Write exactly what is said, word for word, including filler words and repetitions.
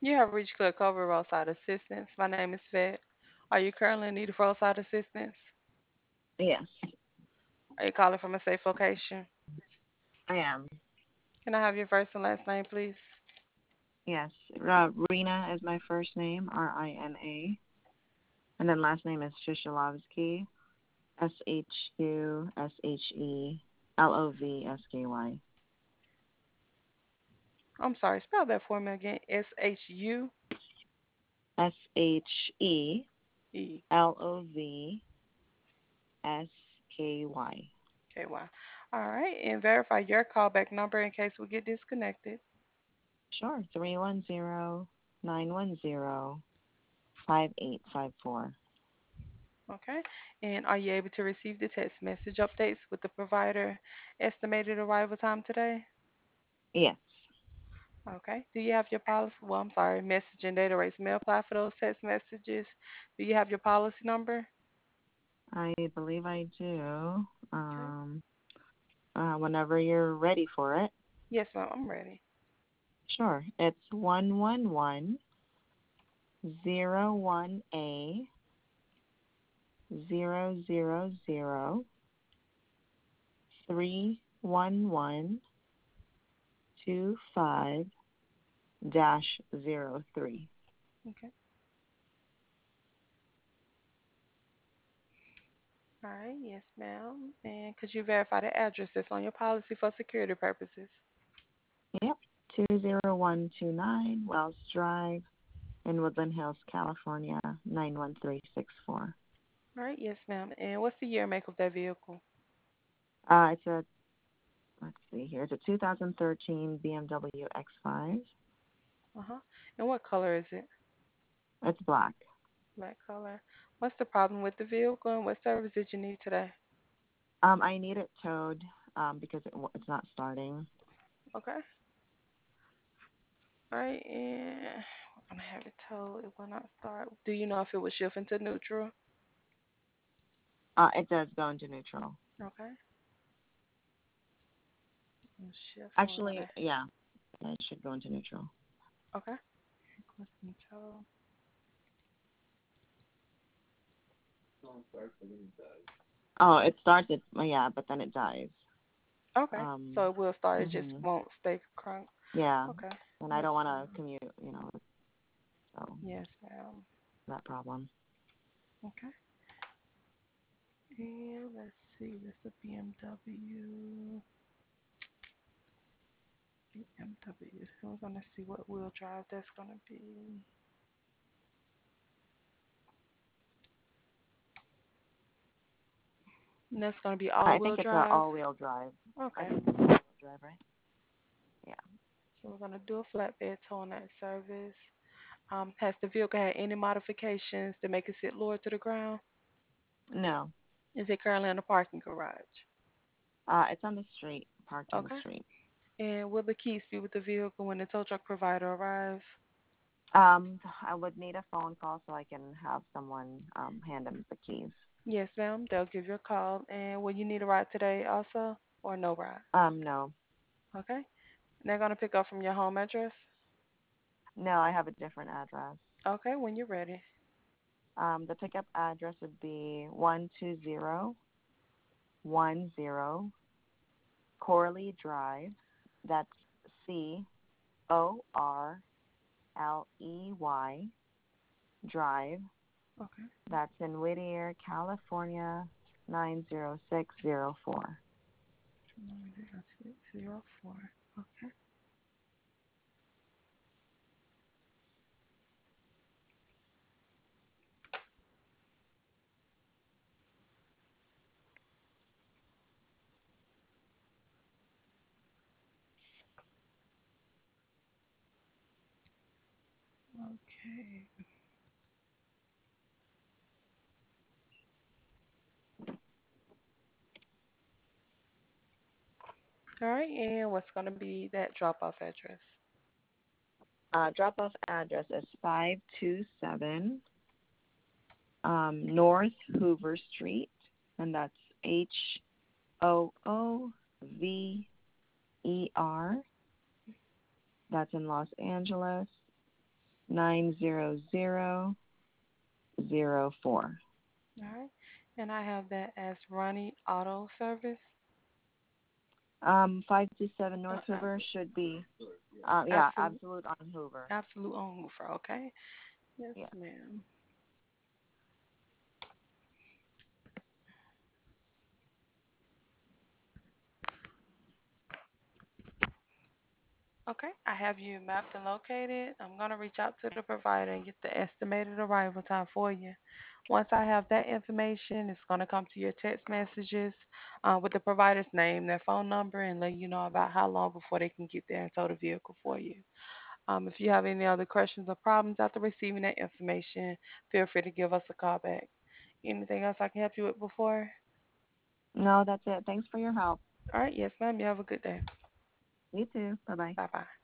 You have reached Clear Cover Roadside Assistance. My name is Vet. Are you currently in need of roadside assistance? Yes, Are you calling from a safe location? I am. Can I have your first and last name, please? Yes, uh, Rina is my first name, R I N A, and then last name is Shushalovsky, S H U S H E L O V S K Y. I'm sorry, spell that for me again. S H U S H E E L O V S K Y. K Y. All right, and verify your callback number in case we get disconnected. Sure, three one zero nine one zero five eight five four. Okay, and are you able to receive the text message updates with the provider estimated arrival time today? Yes, Okay. Do you have your policy? Well, I'm sorry, message and data rates may apply for those text messages. Do you have your policy number? I believe I do. Okay. Um, uh, whenever you're ready for it. Yes, ma'am. I'm ready. Sure, it's one one one zero one A zero zero zero three one one two five dash zero three. Okay. All right. Yes, ma'am. And could you verify the address that's on your policy for security purposes? Yep, two zero one two nine Wells Drive in Woodland Hills, California, nine one three six four. All right. Yes, ma'am. And what's the year and make of that vehicle? Uh, it's a, let's see here, it's a two thousand thirteen B M W X five. Uh huh. And what color is it? It's black. Black color. What's the problem with the vehicle and what service did you need today? Um, I need it towed um, because it, it's not starting. Okay. All right. And we're gonna have it towed. It will not start. Do you know if it will shift into neutral? Uh, it does go into neutral. Okay. We'll shift. And we're Actually, gonna. yeah, it should go into neutral. Okay. Custom tow. Oh, it starts it, well, yeah, but then it dies. Okay. Um, So it will start. It just hmm won't stay crunk. yeah, Okay. and I That's don't want to fine. commute, you know, so Yes, ma'am. that problem. Okay. And let's see. That's a B M W. B M W. We're gonna see what wheel drive that's gonna be. And that's gonna be I all-wheel think it's a drive. all-wheel drive. I Okay. think it's all-wheel drive, right? Yeah. So we're gonna do a flatbed tow on that service. Um, has the vehicle had any modifications to make it sit lower to the ground? No, Is it currently in a parking garage? uh, it's on the street, parked on the Okay. street. And will the keys be with the vehicle when the tow truck provider arrives? Um, I would need a phone call so I can have someone um hand him the keys. Yes, ma'am. They'll give you a call. And will you need a ride today also, or no ride? Um, no, Okay. And they're gonna pick up from your home address. no, I have a different address. Okay, when you're ready. Um, the pickup address would be one two zero one zero Corley Drive. That's C O R L E Y Drive. Okay. That's in Whittier, California, nine zero six zero four. Zero six zero four. Okay. Okay. All right. And what's gonna be that drop-off address? Uh, drop off address is five two seven um, North Hoover Street, and that's H O O V E R. That's in Los Angeles, nine zero zero zero four. All right. And I have that as Ronnie Auto Service. Um, five two seven Uh, North Hoover absolute, should be, uh, yeah, absolute, Absolute on Hoover. absolute on Hoover. Okay. Yes, Yeah. ma'am. Okay, I have you mapped and located. I'm going to reach out to the provider and get the estimated arrival time for you. Once I have that information, it's going to come to your text messages uh, with the provider's name, their phone number, and let you know about how long before they can get there and tow the vehicle for you. Um, if you have any other questions or problems after receiving that information, feel free to give us a call back. Anything else I can help you with before? No, that's it. Thanks for your help. All right, yes, ma'am. You have a good day. You too. Bye bye. Bye bye.